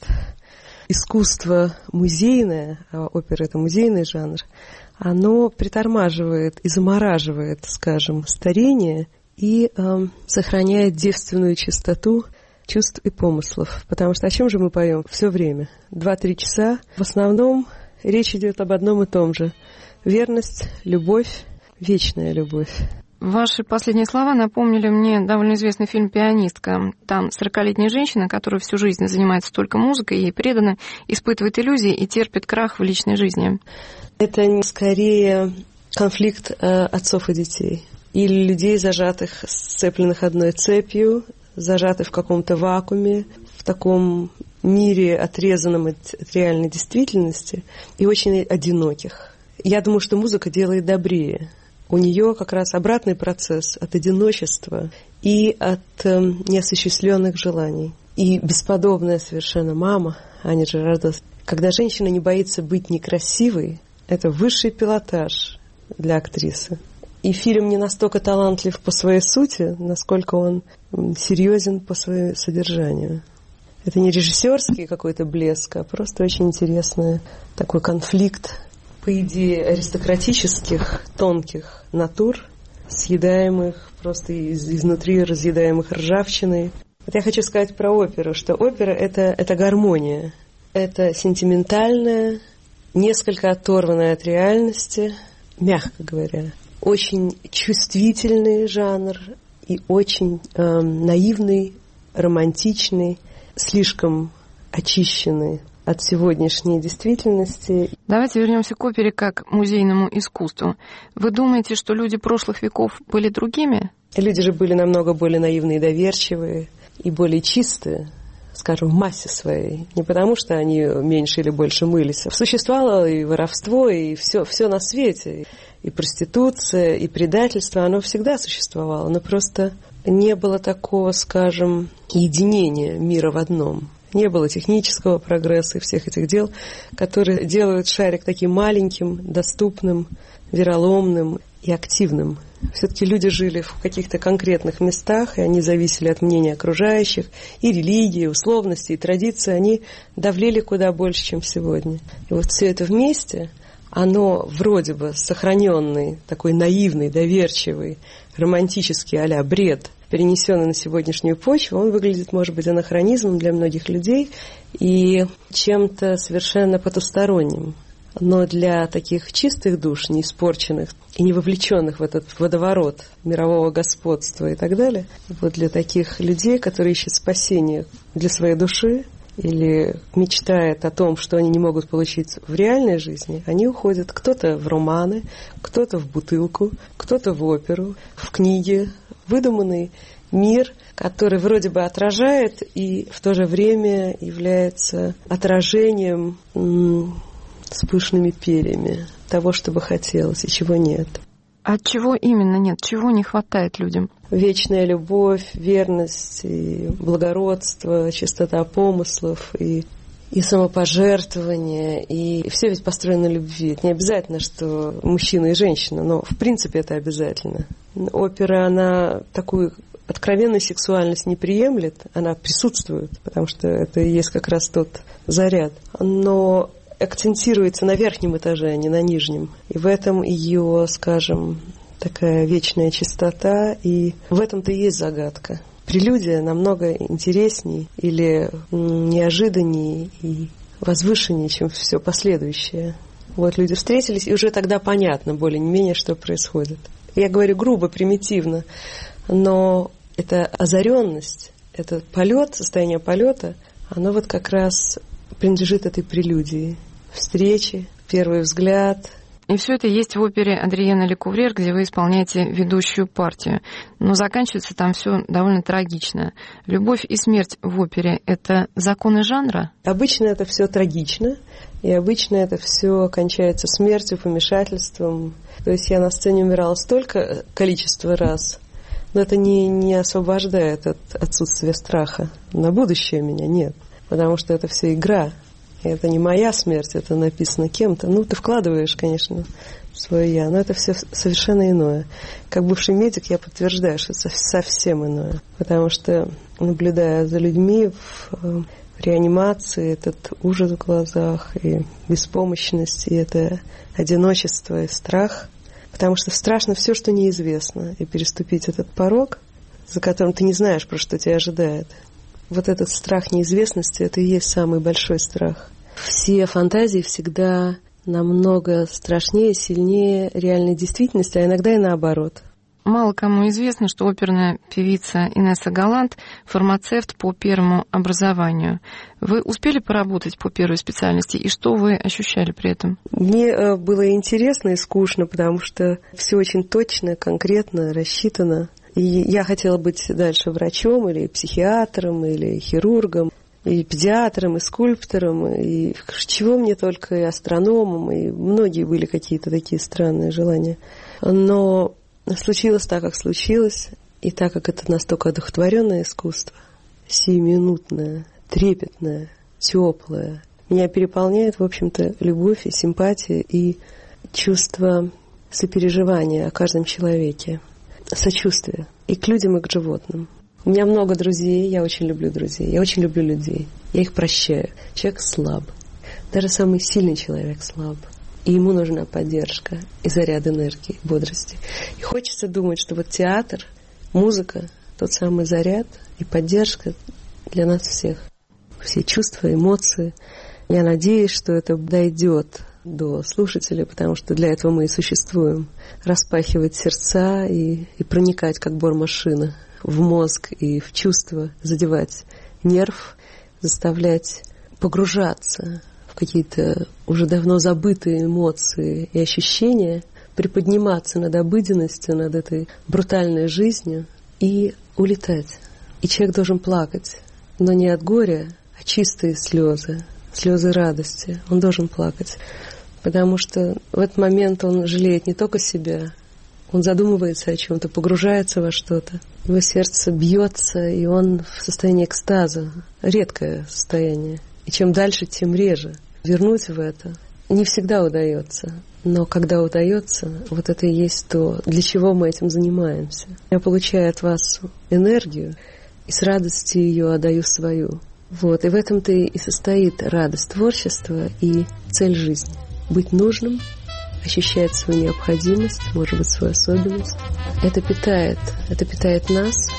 Speaker 19: искусство музейное, а опера — это музейный жанр, оно притормаживает и замораживает, скажем, старение и сохраняет девственную чистоту чувств и помыслов. Потому что о чем же мы поем все время? 2-3 часа. В основном речь идет об одном и том же. Верность, любовь, вечная любовь.
Speaker 1: Ваши последние слова напомнили мне довольно известный фильм «Пианистка». Там 40-летняя женщина, которая всю жизнь занимается только музыкой, ей предана, испытывает иллюзии и терпит крах в личной жизни.
Speaker 19: Это скорее конфликт отцов и детей. Или людей, зажатых, сцепленных одной цепью, зажатых в каком-то вакууме, в таком мире, отрезанном от реальной действительности, и очень одиноких. Я думаю, что музыка делает добрее. У нее как раз обратный процесс от одиночества и от неосуществленных желаний. И бесподобная совершенно мама Аня Жирардос. Когда женщина не боится быть некрасивой, это высший пилотаж для актрисы. И фильм не настолько талантлив по своей сути, насколько он серьезен по своему содержанию. Это не режиссерский какой-то блеск, а просто очень интересный такой конфликт, по идее, аристократических, тонких натур, съедаемых просто изнутри, разъедаемых ржавчиной. Вот я хочу сказать про оперу, что опера — это гармония. Это сентиментальная, несколько оторванная от реальности, мягко говоря. Очень чувствительный жанр и очень наивный, романтичный, слишком очищенный от сегодняшней действительности.
Speaker 1: Давайте вернемся к опере как музейному искусству. Вы думаете, что люди прошлых веков были другими?
Speaker 19: Люди же были намного более наивные и доверчивые, и более чистые, скажем, в массе своей. Не потому, что они меньше или больше мылись. Существовало и воровство, и все на свете. И проституция, и предательство, оно всегда существовало. Но просто не было такого, скажем, единения мира в одном. Не было технического прогресса и всех этих дел, которые делают шарик таким маленьким, доступным, вероломным и активным. Все-таки люди жили в каких-то конкретных местах, и они зависели от мнения окружающих, и религии, и условности, и традиции, они давлели куда больше, чем сегодня. И вот все это вместе, оно вроде бы сохраненный, такой наивный, доверчивый, романтический а-ля бред, перенесенный на сегодняшнюю почву, он выглядит, может быть, анахронизмом для многих людей и чем-то совершенно потусторонним. Но для таких чистых душ, не испорченных и не вовлеченных в этот водоворот мирового господства и так далее, вот для таких людей, которые ищут спасения для своей души или мечтает о том, что они не могут получить в реальной жизни, они уходят кто-то в романы, кто-то в бутылку, кто-то в оперу, в книги, выдуманный мир, который вроде бы отражает и в то же время является отражением с пышными перьями того, что бы хотелось и чего нет.
Speaker 1: А чего именно нет? Чего не хватает людям?
Speaker 19: Вечная любовь, верность, и благородство, чистота помыслов, и самопожертвование, и все ведь построено на любви. Это не обязательно, что мужчина и женщина, но в принципе это обязательно. Опера, она такую откровенную сексуальность не приемлет, она присутствует, потому что это и есть как раз тот заряд. Но акцентируется на верхнем этаже, а не на нижнем. И в этом ее, скажем, такая вечная чистота, и в этом-то и есть загадка. Прелюдия намного интересней или неожиданнее и возвышеннее, чем все последующее. Вот люди встретились, и уже тогда понятно более-менее, что происходит. Я говорю грубо, примитивно, но эта озаренность, этот полет, состояние полета, оно вот как раз принадлежит этой прелюдии. Встречи, первый взгляд.
Speaker 1: И все это есть в опере Адриена Лекуврер, где вы исполняете ведущую партию. Но заканчивается там все довольно трагично. Любовь и смерть в опере — это законы жанра?
Speaker 19: Обычно это все трагично, и обычно это все кончается смертью, помешательством. То есть я на сцене умирала столько количества раз, но это не освобождает от отсутствия страха. На будущее меня нет, потому что это все игра. Это не моя смерть, это написано кем-то. Ну, ты вкладываешь, конечно, свое «я», но это все совершенно иное. Как бывший медик я подтверждаю, что это совсем иное. Потому что, наблюдая за людьми в реанимации, этот ужас в глазах и беспомощность, и это одиночество и страх. Потому что страшно все, что неизвестно. И переступить этот порог, за которым ты не знаешь, про что тебя ожидает. Вот этот страх неизвестности, это и есть самый большой страх. Все фантазии всегда намного страшнее, сильнее реальной действительности, а иногда и наоборот.
Speaker 1: Мало кому известно, что оперная певица Инесса Галант – фармацевт по первому образованию. Вы успели поработать по первой специальности, и что вы ощущали при этом?
Speaker 19: Мне было интересно и скучно, потому что все очень точно, конкретно, рассчитано. И я хотела быть дальше врачом, или психиатром, или хирургом, и педиатром, и скульптором, и чего мне только, и астрономом, и многие были какие-то такие странные желания. Но случилось так, как случилось, и так как это настолько одухотворенное искусство, сиюминутное, трепетное, теплое, меня переполняет, в общем-то, любовь и симпатия, и чувство сопереживания о каждом человеке. Сочувствие и к людям, и к животным. У меня много друзей, я очень люблю друзей, я очень люблю людей, я их прощаю. Человек слаб, даже самый сильный человек слаб, и ему нужна поддержка и заряд энергии, бодрости. И хочется думать, что вот театр, музыка, тот самый заряд и поддержка для нас всех. Все чувства, эмоции. Я надеюсь, что это дойдет до слушателей, потому что для этого мы и существуем. Распахивать сердца и проникать, как бормашина, в мозг и в чувства, задевать нерв, заставлять погружаться в какие-то уже давно забытые эмоции и ощущения, приподниматься над обыденностью, над этой брутальной жизнью и улетать. И человек должен плакать, но не от горя, а чистые слезы, слезы радости. Он должен плакать, потому что в этот момент он жалеет не только себя, он задумывается о чем-то, погружается во что-то. Его сердце бьется, и он в состоянии экстаза. Редкое состояние. И чем дальше, тем реже. Вернуть в это не всегда удается. Но когда удается, вот это и есть то, для чего мы этим занимаемся. Я получаю от вас энергию, и с радостью ее отдаю свою. Вот. И в этом-то и состоит радость творчества и цель жизни. Быть нужным, ощущать свою необходимость, может быть, свою особенность. Это питает нас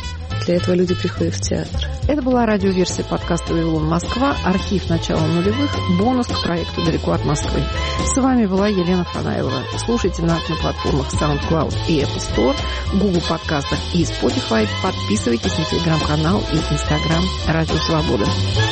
Speaker 19: Для этого люди приходят в театр.
Speaker 1: Это была радиоверсия подкаста «Вавилон Москва», архив начала нулевых, бонус к проекту «Далеко от Москвы». С вами была Елена Фанайлова. Слушайте нас на платформах SoundCloud и Apple Store, Google подкастах и Spotify. Подписывайтесь на телеграм-канал и Instagram «Радио Свобода».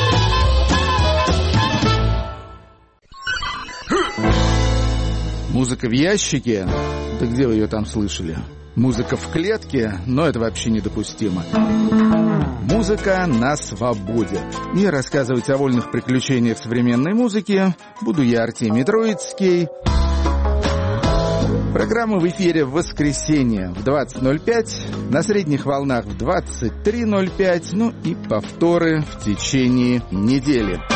Speaker 20: Музыка в ящике? Да где вы ее там слышали? Музыка в клетке? Но это вообще недопустимо. Музыка на свободе. И рассказывать о вольных приключениях современной музыки буду я, Артемий Троицкий. Программа в эфире в воскресенье в 20:05, на средних волнах в 23:05, ну и повторы в течение недели.